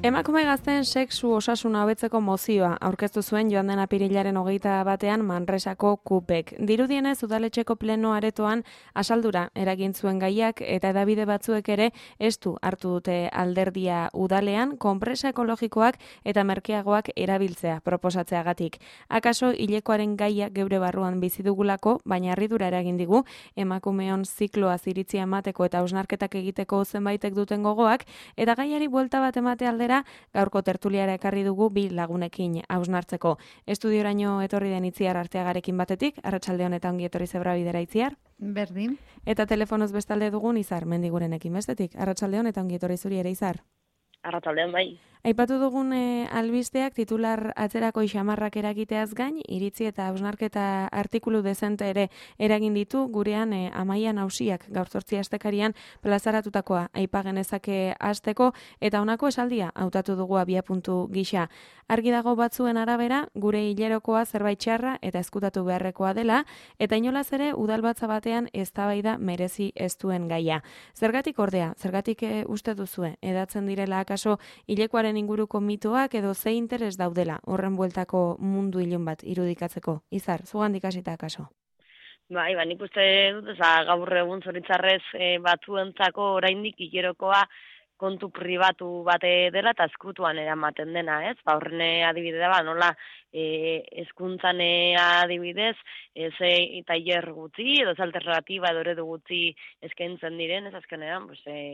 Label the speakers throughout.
Speaker 1: Emakume gazteen sexu osasuna hobetzeko mozioa aurkeztu zuen joan den apirilaren 21 Manresako KUPek. Dirudienez udaletxeko pleno aretoan asaldura eragin zuen gaiak eta hedabide batzuek ere estu hartu dute alderdia udalean konpresa ekologikoak eta merkeagoak erabiltzea proposatzeagatik. Akaso hilekoaren gaia geure barruan bizi dugulako, baina harridura eragin digu emakumeon zikloa iritzia emateko eta hausnarketak egiteko zenbaitek duten gogoak eta gaiari buelta bat emate aldera gaurko tertuliara ekarri dugu bi lagunekin hausnartzeko. Estudioraino etorri den Itziar Arteagarekin batetik, arratsaldeon eta ongi etorri Zebra Bidera Itziar.
Speaker 2: Berdin.
Speaker 1: Eta telefonoz bestalde dugun Izar Mendigurenekin bestetik, arratsaldeon eta ongi etorri zuri ere Izar.
Speaker 3: Arratsaldeon bai.
Speaker 1: Aipatu dugun albisteak titular atzerako xamarrak eragiteaz gain, iritzi eta hausnarketa artikulu dezente ere eragin ditu gurean Amaia Nausiak gaur 8 astekarian plazaratutakoa aipa genezake hasteko eta honako esaldia hautatu dugu abiapuntu gisa. Argi dago batzuen arabera gure hilerokoa zerbait txarra eta ezkutatu beharrekoa dela eta inolaz ere udalbatza batean eztabaida merezi ez duen gaia. Zergatik ordea, zergatik uste duzue edatzen direla akaso hilekoaren inguruko mitoak edo ze interes daudela horren bueltako mundu ilun bat irudikatzeko. Izar, zugandik hasita akaso.
Speaker 3: Bai, nik uste dut, gaur egun zoritzarrez batzuentzako oraindik hilerokoa kontu pribatu bate dela eta ezkutuan eramaten dena, ez? Horren adibide da, nola hezkuntzan adibidez, eta hiler gutxi, edo alternatiba edo eredu gutxi eskaintzen diren, ez azkenean,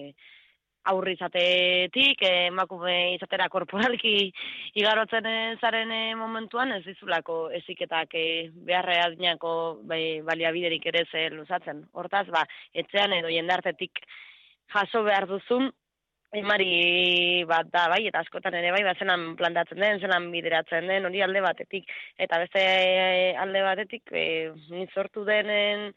Speaker 3: aurri izatetik, emakume izatera korporalki igarotzen zaren momentuan, ez dizulako eziketak beharra adinako baliabiderik ere ze luzatzen. Hortaz, etxean edo jendartetik jaso behar duzun, emari bat da, bai, eta askotan ere bai, zelan plantatzen den, zelan bideratzen den, hori alde batetik. Eta beste alde batetik, ni sortu denen,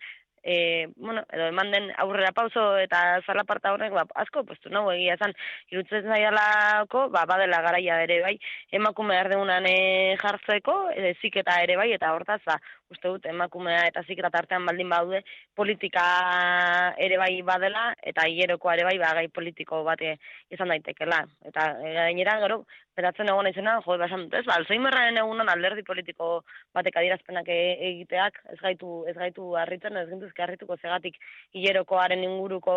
Speaker 3: edo eman den aurrera pauso eta zalaparta horrek, asko postu nago egia esan, irutzen zaialako, badela garaia ere bai, emakume erdegunan jartzeko, ziketa ere bai, eta hortaz, uste dut, emakumea eta ziketa tartean baldin baude, politika ere bai badela, eta hilerokoa ere bai, gai politiko bate izan daitekela. Eta gainera, gero, beratzen egon izena, basan dut ez, Alzheimerraren egunan alderdi politiko batek adierazpenak egiteak, ez gaitu harritzen, ez gintuzke harrituko zegatik hilerokoaren inguruko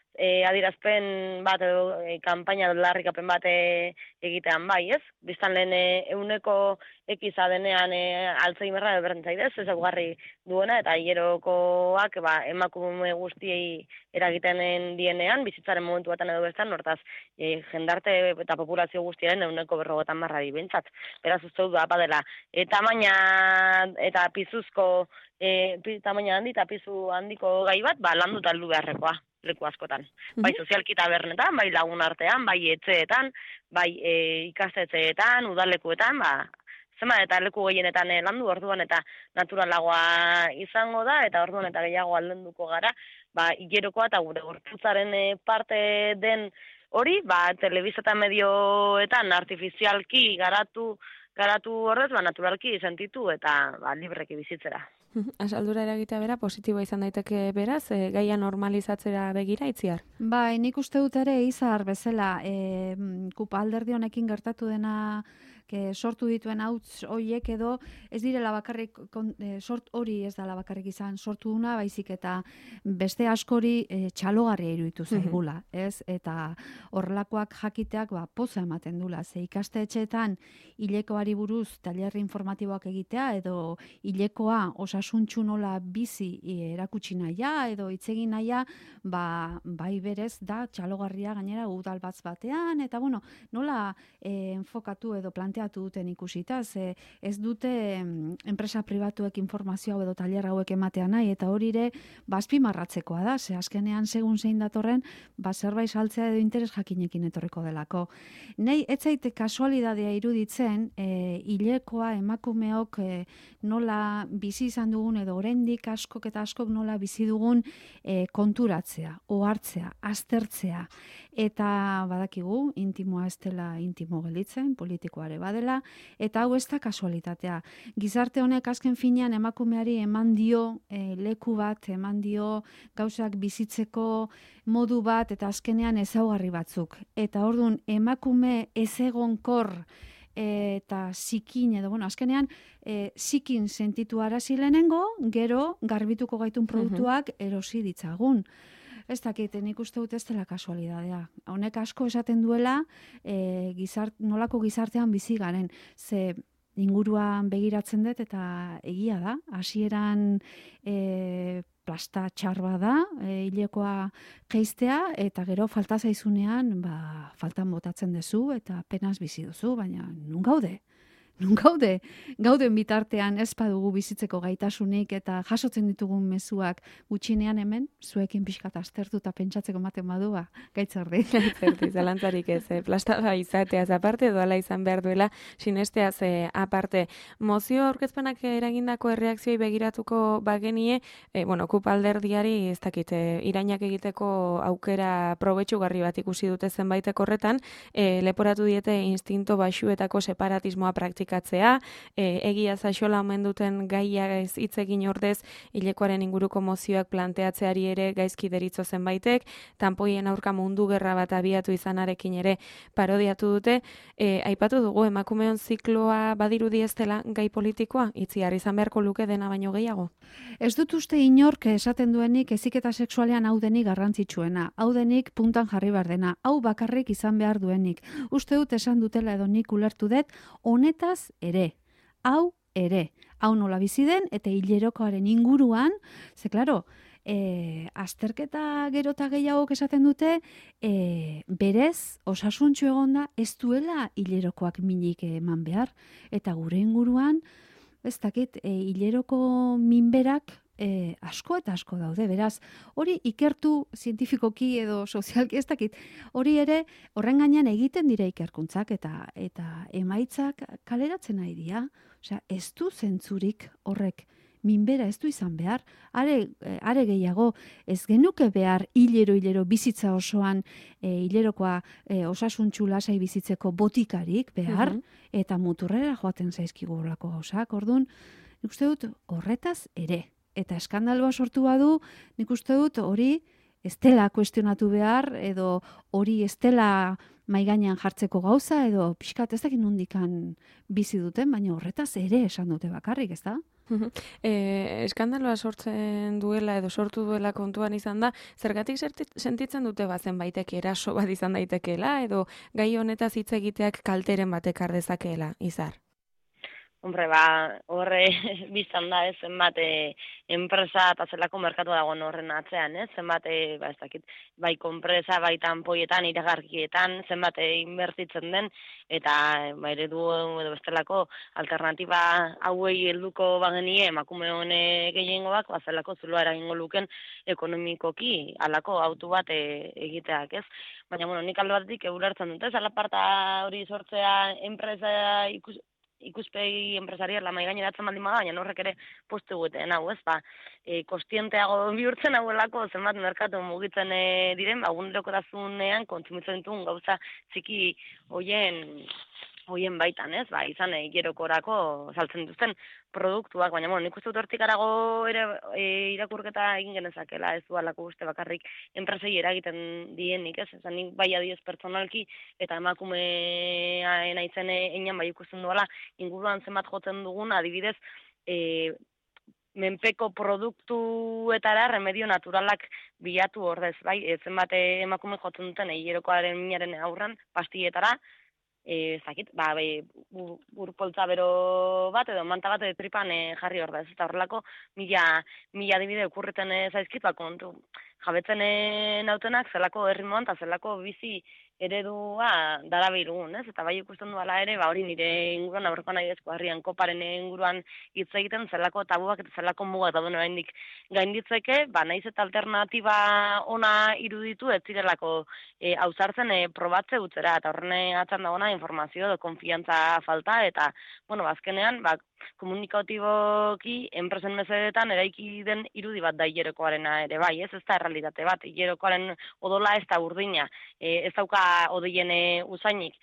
Speaker 3: adierazpen bat edo kanpaina larrikapen bat egitean bai, ez? Biztan lehen euneko ekiza denean Alzheimerra edo zaidez, ez egugarri duena, eta hilerokoak emakume guztiei eragiten dienean, bizitzaren momentu batean edo bestan, hortaz, jendarte eta populazio guztiaren euneko 50 bentsat. Beraz uste dut badela. Tamaina eta pizuzko, tamaina handi eta pizu handiko gai bat, landu taldu beharrekoa, leku askotan. Bai sozialki tabernetan, bai lagun artean, bai etxeetan, bai ikastetxeetan, udalekuetan, zema eta leku gehienetan landu orduan eta naturalagoa izango da, eta orduan eta gehiago aldenduko gara, hilerokoa eta gure gorputzaren parte den hori, telebista eta medioetan artifizialki garatu horrez, naturalki sentitu eta libreki bizitzera.
Speaker 1: Asaldura eragitea bera, positiboa izan daiteke beraz, gaia normalizatzera begira, Itziar?
Speaker 2: Bai, nik uste dut ere Izar bezala, KUP alderdi honekin gertatu dena sortu dituen hauts horiek edo ez direla bakarrik hori ez dela bakarrik izan sortu duna, baizik eta beste askori txalogarria iruditu zaigula, ez? Eta horrelakoak jakiteak poza ematen dula, ze ikastetxeetan hilekoari buruz tailer informatiboak egitea edo hilekoa osasuntsu nola bizi erakutsi nahia edo hitzegin nahia, bai berez da txalogarria gainera udalbatz batean, eta nola enfokatu edo planteatu duten ikusita, ez dute enpresa pribatuek informazio hau edo tailer hauek ematea nahi, eta hori ere azpimarratzekoa da, ze azkenean segun zein datorren, zerbait saltzea edo interes jakinekin etorriko delako. Nei, ez zaite kasualidadea iruditzen, hilekoa emakumeok nola bizi izan dugun edo oraindik askok eta askok nola bizi dugun konturatzea, ohartzea, aztertzea, eta badakigu intimoa ez dela intimo gelditzen, politikoa ere bada, badela, eta hau ez da kasualitatea. Gizarte honek azken finean emakumeari eman dio leku bat, eman dio gauzak bizitzeko modu bat, eta azkenean ezaugarri batzuk. Eta orduan emakume ezegonkor eta zikin, edo azkenean zikin sentitu arazi lehenengo, gero garbituko gaitun produktuak erosi ditzagun. Ez dakit, nik uste dut ez dela kasualidadea. Honek asko esaten duela nolako gizartean bizi garen. Ze inguruan begiratzen dut eta egia da. Hasieran plasta txarba da, hilekoa geiztea, eta gero falta zaizunean, faltan botatzen duzu eta penaz bizi duzu, baina nun gaude? Nun gaude? Gauden bitartean ez badugu bizitzeko gaitasunik eta jasotzen ditugun mezuak gutxinean hemen, zuekin pixkat aztertu eta pentsatzeko ematen badua, gaitzardi.
Speaker 1: Gaitzardi, zalantzarik ez, plasta izateaz aparte, doala izan behar duela, sinesteaz aparte. Mozio aurkezpenak eragindako erreakzioi begiratuko bagenie, KUP alderdiari, ez dakit, irainak egiteko aukera probetxugarri bat ikusi dute zenbaitek horretan, leporatu diete instinto baxuetako separatismoa praktikatzea, egia zaxola omen duten gaia hitz egin ordez, hilekoaren inguruko mozioak planteatzeari ere gaizki deritzo zenbaitek, tanpoien aurka mundu gerra bat abiatu izanarekin ere parodiatu dute, aipatu dugu emakumeon zikloa badirudi ez dela gai politikoa, itziar izan beharko luke dena baino gehiago?
Speaker 2: Ez dut uste inork esaten duenik heziketa sexualean hau denik garrantzitsuena, hau denik puntan jarri behar dena, hau bakarrik izan behar duenik. Uste dut esan dutela edo nik ulertu dut, honetaz ere, hau ere, hau nola bizi den eta hilerokoaren inguruan, ze klaro, azterketa gero eta gehiagok esaten dute, berez, osasuntxu egonda, ez duela hilerokoak minik eman behar, eta gure inguruan, ez dakit, hileroko minberak asko eta asko daude, beraz, hori ikertu zientifikoki edo sozialki, ez dakit, hori ere horren gainean egiten dira ikerkuntzak eta emaitzak kaleratzen nahi dira, osea, ez du zentzurik horrek, minbera ez du izan behar, are gehiago, ez genuke behar hilero bizitza osoan hilerokoa osasuntxu lasai bizitzeko botikarik behar, eta muturrera joaten zaizkigu horrelako gauzak, orduan, nik uste dut horretaz ere. Eta eskandaloa sortu badu, nik uste dut hori ez dela kuestionatu behar, edo hori ez dela maigainean jartzeko gauza, edo pixkat ez dakit nondikan bizi duten, baina horretaz ere esan dute bakarrik, ez da?
Speaker 1: Eskandaloa sortzen duela edo sortu duela kontuan izan da, zergatik sentitzen dute bazen baitek eraso bat izan daitekeela, edo gai honetaz hitz egiteak kalteren batek ardezakeela, Izar?
Speaker 3: Hombre, horre biztan da, zenbat enpresa eta zelako merkatu dagoen horren atzean, zenbat, ez dakit, bai konpresa, bai tanpoietan, iragarkietan, zenbat inbertitzen den, eta eredu edo bestelako alternatiba hauei helduko bagenie emakume honek gehiengoak, zelako zuloa eragingo luken ekonomikoki halako autu bat egiteak, ez? Baina, nik alde batetik ulertzen dut, ez? Alaparta hori sortzea enpresa ikuspegi empresariala mai gaineratzen baldin bada, baina horrek ere postu egiten hau, ez? Kostienteago bihurtzen hauelako zenbat merkatu mugitzen diren, egunerokotasunean kontsumitzen dituen gauza txiki hoien baitan, ez? Izan hilerokorako saltzen dituzten produktuak, baina nik uste dut hortik arago ere irakurketa egin genezakela, ez du alako uste bakarrik enpresei eragiten dienik, ez? Esan nik bai adioz pertsonalki eta emakumea naizen einan bai ikusten duela inguruan zenbat jotzen dugun, adibidez, menpeko produktuetara remedio naturalak bilatu ordez, bai? Zenbat emakume jotzen duten hilerokoaren minaren aurran pastilletara, zakit, burpoltza bero bat edo manta bat tripan jarri ordez, eta horrelako mila adibide okurreten zaizkit, kontu jabetzen nautenak zelako herrimoan eta zelako bizi eredua darabilgun, ez? Eta bai ikusten duela ere, hori nire inguruan aurreko nahi dezko harrian koparen inguruan hitz egiten zelako tabuak eta zelako mugak dauden oraindik gainditzeke, naiz eta alternatiba ona iruditu ez zirelako ausartzen probatze utzera, eta horren atzan dagoena informazio edo konfiantza falta, eta, azkenean, komunikatiboki enpresen mesedetan eraiki den irudi bat da hilerokoarena ere, bai, ez da errealitate bat, hilerokoaren odola ez da urdina, ez dauka odeien usainik.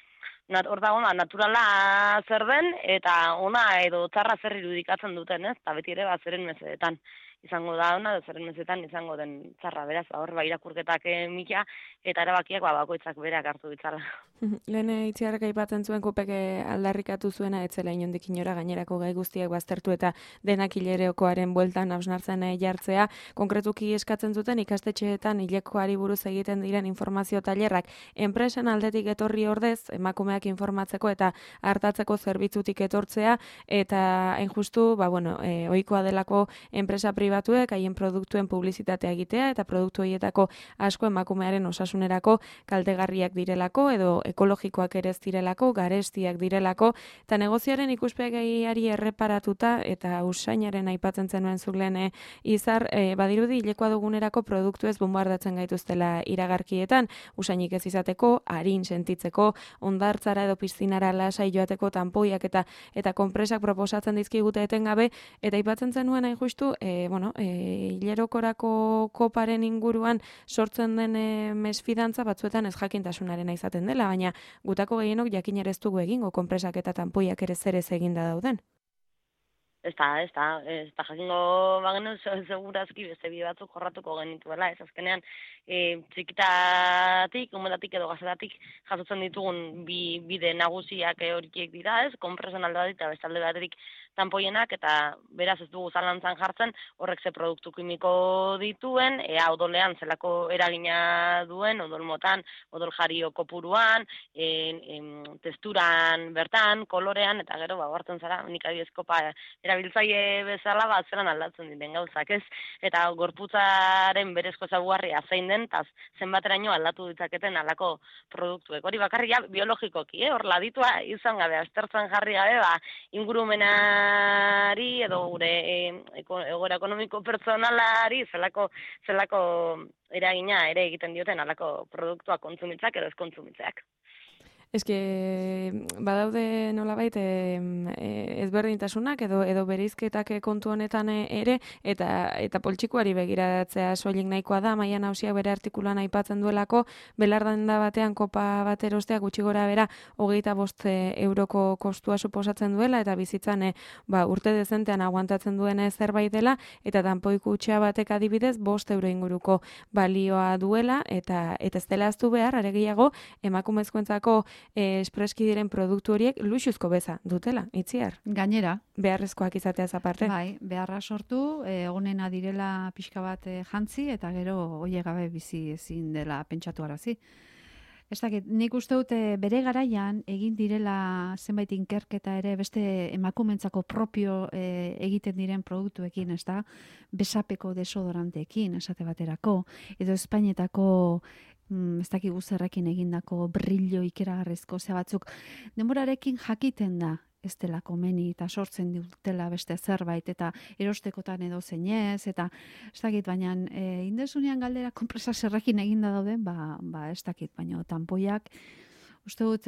Speaker 3: hor dago, naturala zer den, eta ona edo txarra zer irudikatzen duten, ez? Eta beti ere, zeren mesedetan izango da ona, edo zeren mesedetan izango den txarra, beraz, hor, irakurketak mila, eta erabakiak bakoitzak bereak hartu ditzala.
Speaker 1: Lehen Itziarrek aipatzen zuen Kupek aldarrikatu zuena etzela inondik inora gainerako gai guztiak baztertu eta denak hilereokoaren bueltan hausnartzen jartzea. Konkretuki eskatzen zuten ikastetxeetan hilekoari buruz egiten diren informazio tailerrak enpresen aldetik etorri ordez emakumeak informatzeko eta hartatzeko zerbitzutik etortzea eta hain justu, ohikoa delako enpresa pribatuek haien produktuen publizitatea egitea eta produktu horietako asko emakumearen osasunerako kaltegarriak direlako edo ekologikoak ere ez direlako, garestiak direlako, eta negozioaren ikuspegiari erreparatuta eta usainaren aipatzen zenuen zuglen Izar, badirudi hilekoa dugunerako produktu ez bombardatzen gaituztela iragarkietan, usainik ez izateko, arin sentitzeko, ondartzara edo piztinara lasai joateko tanpoiak eta konpresak proposatzen dizkigute etengabe, eta aipatzen zenuen hain justu, hilerokorako koparen inguruan sortzen den mesfidantza batzuetan ez jakintasunarena izaten dela, baina gutako gehienok jakin ere ez dugu egingo konpresak eta tanpoiak ere zer ez eginda dauden.
Speaker 3: Ez da jakingo bagenu segurazki beste bi batzuk jorratuko genituela, ez azkenean txikitatik, umetatik edo gazetatik jasotzen ditugun bide nagusiak horiek dira, ez, konpresan alde bat eta beste alde baterik tanpoienak, eta beraz ez dugu zalantzan jartzen horrek ze produktu kimiko dituen, odolean zelako eragina duen, odol motan, odol jario kopuruan, testuran bertan, kolorean, eta gero hartzen zara, nik adibidez kopa erabiltzaile bezala zelan aldatzen diren gauzak, ez? Eta gorputzaren berezko ezaugarria zein den, eta zenbateraino aldatu ditzaketen halako produktuek. Hori bakarria biologikoki, hor laditua izan gabe, aztertzen jarri gabe, ingurumenari edo gure egoera ekonomiko pertsonalari zelako eragina ere egiten dioten halako produktuak kontsumitzak edo ez kontsumitzeak.
Speaker 1: Badaude nolabait ezberdintasunak edo bereizketak kontu honetan ere eta poltsikoari begiratzea soilik nahikoa da. Maia Nausiak bere artikuluan aipatzen duelako belardenda batean kopa bat erostea gutxi gora bera 25 euroko kostua suposatzen duela eta bizitzan urte dezentean aguantatzen duen zerbait dela eta tanpoi kutxa batek adibidez 5 euro inguruko balioa duela eta ez dela ahaztu behar are gehiago emakumezkoentzako espreski diren produktu horiek luxuzko beza dutela, Itziar.
Speaker 2: Gainera.
Speaker 1: Beharrezkoak izateaz aparte.
Speaker 2: Bai, beharra sortu, egonena direla pixka bat jantzi, eta gero hoie gabe bizi ezin dela pentsatu arazi. Ez dakit, nik uste dute bere garaian egin direla zenbait inkerketa ere beste emakumentzako propio egiten diren produktuekin, ez da, besapeko desodoranteekin, esate baterako, edo Espainetako ez dakigu zerrekin egindako brillo ikeragarrizko batzuk denborarekin jakiten da ez dela komeni eta sortzen dutela beste zerbait eta erostekotan edo zeinez eta ez dakit, baina indezunean galdera konpresa zerrekin eginda dauden, ez dakit, baina tanpoiak uste dut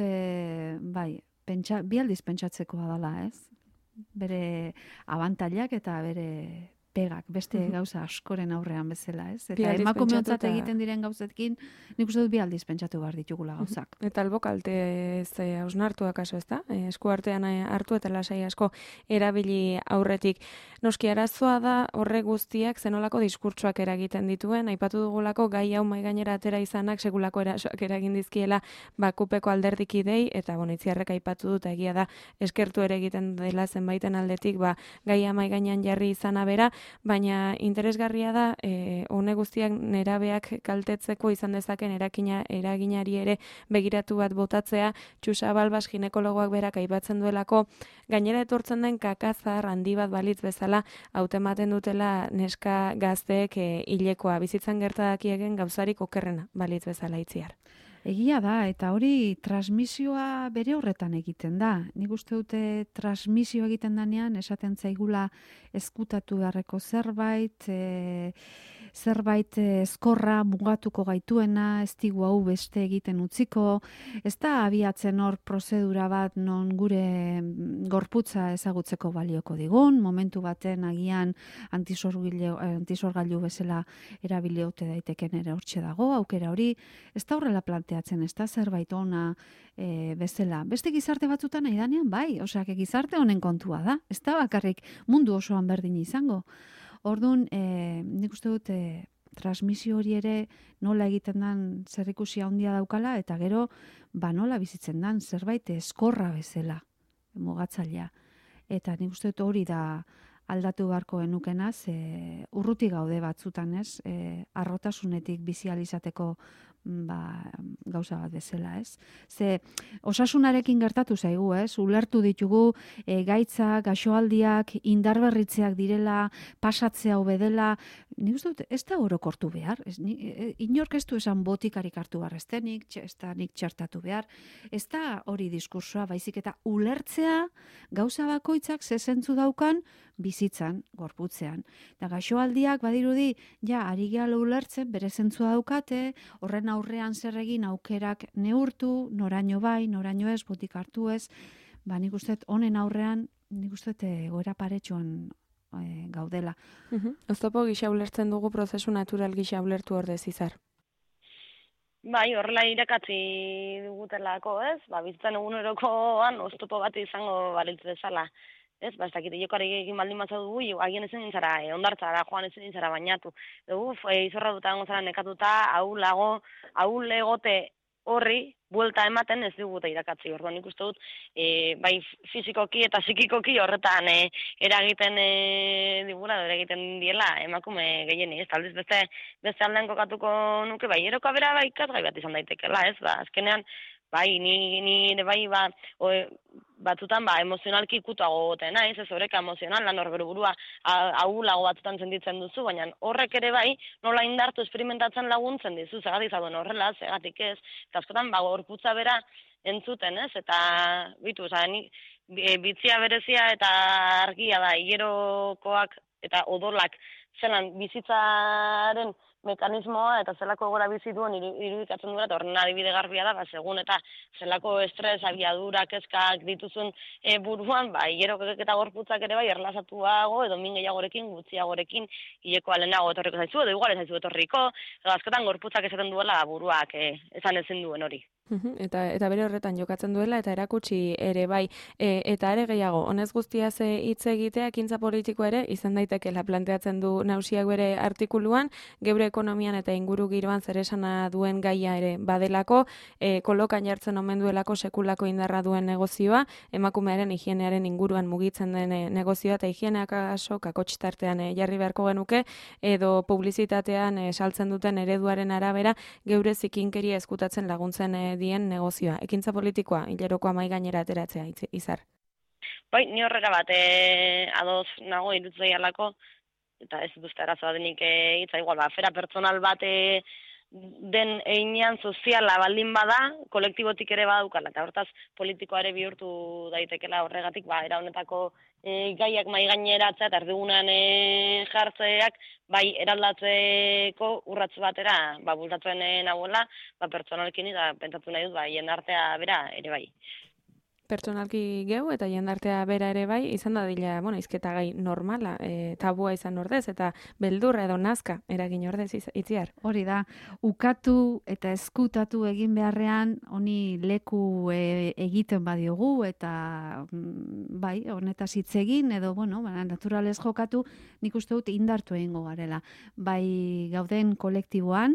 Speaker 2: bi aldiz pentsatzekoa dela, ez? Bere abantailak eta bere pegak, beste gauza askoren aurrean bezala, ez? Eta emakumeontzat egiten diren gauzekin, nik uste dut bi aldiz pentsatu behar ditugula gauzak.
Speaker 1: Eta albokalte hausnartu akaso, ez da? Esku artean hartu eta lasai asko erabili aurretik. Noski arazoa da horrek guztiak zenolako diskurtsoak eragiten dituen, aipatu dugulako gai hau mahai gainera atera izanak segulako erasoak eragin dizkiela Kupeko alderdik idei, eta Itziarrek aipatu dut egia da eskertu ere egiten dela zenbaiten aldetik gaia mahai gainean jarri izana bera, baina interesgarria da honek guztiak nerabeak kaltetzeko izan dezaken eraginari ere begiratu bat botatzea. Txusa Balbas ginekologoak berak aipatzen duelako gainera etortzen den kakazar handi bat balitz bezala hautematen dutela neska gazteek hilekoa bizitzan gerta dakiegen gauzarik okerrena balitz bezala, Itziar.
Speaker 2: Egia da, eta hori transmisioa bere horretan egiten da. Nik uste dute transmisio egiten danean, esaten zaigula ezkutatu beharreko zerbait, zerbait ezkorra mugatuko gaituena, ez digu hau beste egiten utziko, ez da abiatzen hor prozedura bat non gure gorputza ezagutzeko balioko digun, momentu baten agian antisorgailu bezala erabili ote daiteken ere hortxe dago, aukera hori, ez da horrela planteatzen, ez da zerbait ona bezala. Beste gizarte batzutan nahi danean, bai, osea, gizarte honen kontua da, ez da bakarrik mundu osoan berdin izango. Orduan, nik uste dut, transmisio hori ere nola egiten den zerikusia handia daukala, eta gero, nola bizitzen den zerbait eskorra bezala, mugatzailea. Eta nik uste dut hori da aldatu beharko genukenaz, urruti gaude batzutan, ez? Arrotasunetik bizializateko gauza bat bezala, ez? Ze osasunarekin gertatu zaigu, ez? Ulertu ditugu gaitzak, gaixoaldiak, indarberritzeak direla, pasatzea hobedela, nik uste dut, ez da orokortu behar. Inork ez du esan botikarik hartu behar, ez da nik txertatu behar. Ez da hori diskursoa, baizik eta ulertzea gauza bakoitzak zezentzu daukan bizitzan, gorputzean. Da gaixoaldiak badirudi, ari gehala ulertzen, bere zentzua daukate, horren aurrean zer egin aukerak neurtu, noraino bai, noraino ez, botik hartu ez, nik uste honen aurrean, nik uste goera paretxoan gaudela.
Speaker 1: Oztopo gisa ulertzen dugu prozesu natural gisa ulertu ordez, Izar.
Speaker 3: Bai, horrela irakatzi dugutelako, ez? Bizitzan egunerokoan oztopo bat izango balitz bezala. Ez, ez dakit, jokoari egin baldin bat dugu, agian ezin nintzara, ondartzara, joan ezin nintzara bainatu. Izorra duta gongo zara nekatuta, ahul egote horri, buelta ematen ez digute irakatzi. Orduan ikuste dut, bai fizikoki eta psikikoki horretan eragiten digula, eragiten diela emakume gehieni. Ez, aldiz beste aldean kokatuko nuke, bai, eroka bera bai ikasgai bat izan daitekela, ez, azkenean, bai, nire bai, batzutan emozionalki ikutuago goten, naiz, ez horreka emozional, lan horbero burua ahulago batzutan sentitzen duzu, baina horrek ere bai, nola indartu esperimentatzen laguntzen dizu, segatik zauden horrela, segatik ez, eta askotan gorputza bera entzuten, ez, eta bitu, bitzia berezia eta argia da, hilerokoak eta odolak zelan bizitzaren mekanismoa eta zelako egora bizi duen irudikatzen duela, eta horren adibide garbia da, segun eta zelako estres, abiadura, kezkak dituzun buruan, hilerokek eta gorputzak ere bai, erlazatuago, edo min gehiagorekin, gutxiagorekin, hileko alenago etorriko zaizu, edo igual ez zaizu etorriko, edo askotan gorputzak esaten duela buruak esan ezin duen hori.
Speaker 1: Eta bere horretan jokatzen duela eta erakutsi ere bai, eta ere gehiago, honez guztiaz hitz egitea, ekintza politiko ere izan daitekeela planteatzen du Nausiak bere artikuluan, geure ekonomian eta inguru giroan zeresana duen gaia ere badelako, kolokan jartzen omen duelako sekulako indarra duen negozioa, emakumearen higienearen inguruan mugitzen den negozioa, eta higieneak aso kakotxitartean jarri beharko genuke, edo publizitatean saltzen duten ereduaren arabera, geure zikinkeria eskutatzen laguntzen dien negozioa. Ekintza politikoa, hilerokoa mai gainera ateratzea, Izar.
Speaker 3: Bai, ni horrela bat ados nago irutzei alako, eta ez duzte arazoa denik hitza igual, afera pertsonal bat den einean soziala baldin bada, kolektibotik ere badaukala, eta hortaz politikoa ere bihurtu daitekela horregatik, era honetako gaiak mai gaineratzea eta erdigunean jartzeak bai eraldatzeko urratz batera bultatzen nagoela, pertsonalkin eta pentsatu nahi dut jendartea bera ere bai.
Speaker 1: Pertsonalki geu eta jendartea bera ere bai, izan da dila, izketa gai normala, tabua izan ordez, eta beldurra edo nazka eragin ordez, Itziar.
Speaker 2: Hori da, ukatu eta eskutatu egin beharrean, honi leku egiten badiogu, eta bai, honetaz hitz egin, edo, naturalez jokatu, nik uste dut indartu egingo garela. Bai gauden kolektiboan,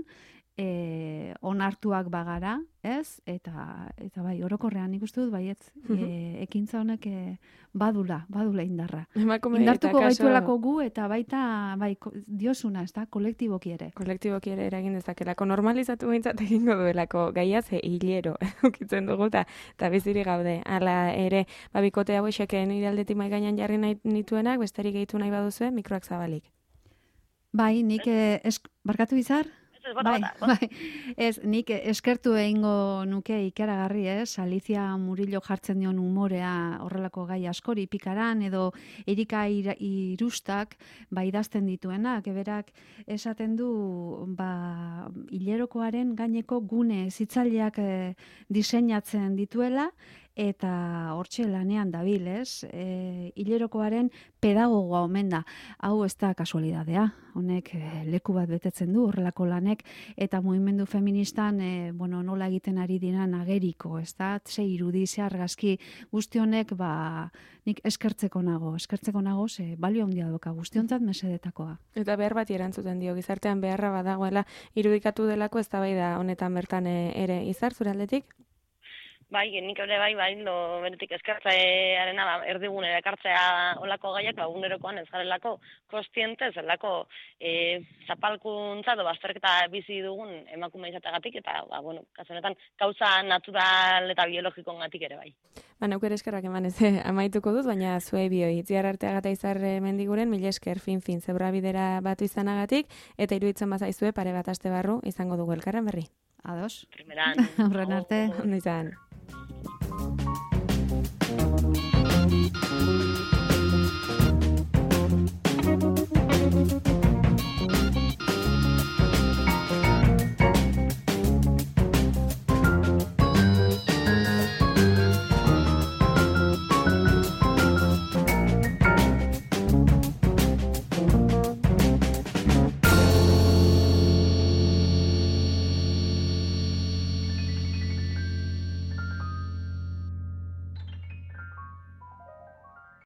Speaker 2: onartuak bagara, ez? Eta bai, orokorrean nik uste dut baietz, ekintza honek badula indarra. Indartuko gaituelako gu eta baita bai diosuna, ez da, kolektiboki ere.
Speaker 1: Kolektiboki ere eragin dezakelako, normalizatu behintzat egingo duelako gaia ze hilero ukitzen dugu eta biziri gaude. Hala ere, bikote hauexek nire aldetik mai gainean jarri nahi nituenak, besterik gehitu nahi baduzue, mikroak zabalik.
Speaker 2: Bai, nik barkatu Izar? Ez, nik eskertu egingo nuke ikeragarri, Alicia Murillo jartzen dion umorea horrelako gai askori pikaran edo Erika Irustak idazten dituenak, berak esaten du hilerokoaren gaineko gune zitzaileak diseinatzen dituela, eta hortxe lanean dabil, hilerokoaren pedagogoa omen da. Hau ez da kasualidadea, honek leku bat betetzen du horrelako lanek, eta mugimendu feministan nola egiten ari diran ageriko, ez da, irudi, argazki, guzti honek, nik eskertzeko nago, ze balio handia doka guztiontzat mesedetakoa.
Speaker 1: Eta behar bat erantzuten dio, gizartean beharra badagoela irudikatu delako eztabaida honetan bertan ere. Izar, zure aldetik?
Speaker 3: Bai, nik ere benetik eskertzearena erdigunera ekartzea olako gaiak, egunerokoan ez garelako kostiente, zelako zapalkuntza edo bazterketa bizi dugun emakume izateagatik, eta, kasu honetan, kauza natural eta biologikoengatik ere bai.
Speaker 1: Neuk ere eskerrak eman amaituko dut, baina zuei bioi, Itziar Arteaga eta Izar Mendiguren, mila esker fin zebra bidera batu izanagatik, eta iruditzen bazaizue pare bat aste barru izango dugu elkarren berri.
Speaker 2: Ados.
Speaker 3: Primeran.
Speaker 2: Aurren arte.
Speaker 1: Ondo izan.